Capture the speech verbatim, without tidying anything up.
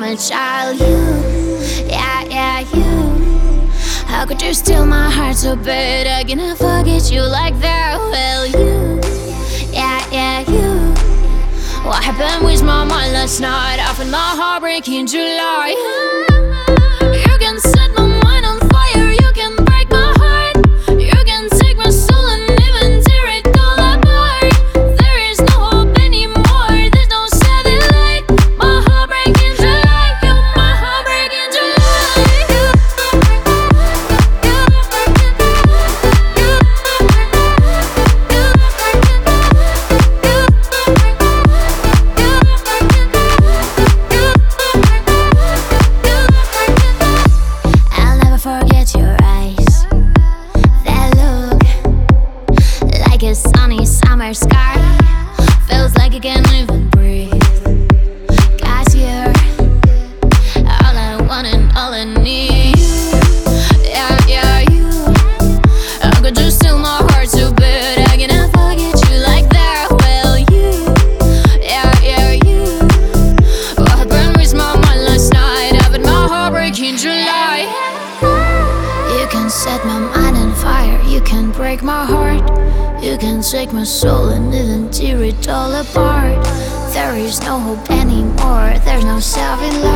a child. You, yeah, yeah, you. How could you steal my heart so bad? I cannot forget you like that. Well, you, yeah, yeah, you. What happened with my mind last night? I felt my heart break in July. You can set my mind on fire, you can break my heart, you can take my soul and even tear it all apart. There is no hope anymore, there's no satellite. My heart break in July, you, my heart break in forget your eyes, that look like a sunny summer sky. Feels like I can't even breathe, 'cause you're all I want and all I need. Yeah, yeah, you. How could you steal my heart so bad? I cannot forget you like that. Well, you, yeah, yeah, you. What happened with my mind last night? I felt my heart break in July. You can set my mind on fire, you can break my heart, you can take my soul and even tear it all apart. There is no hope anymore, there's no saving life.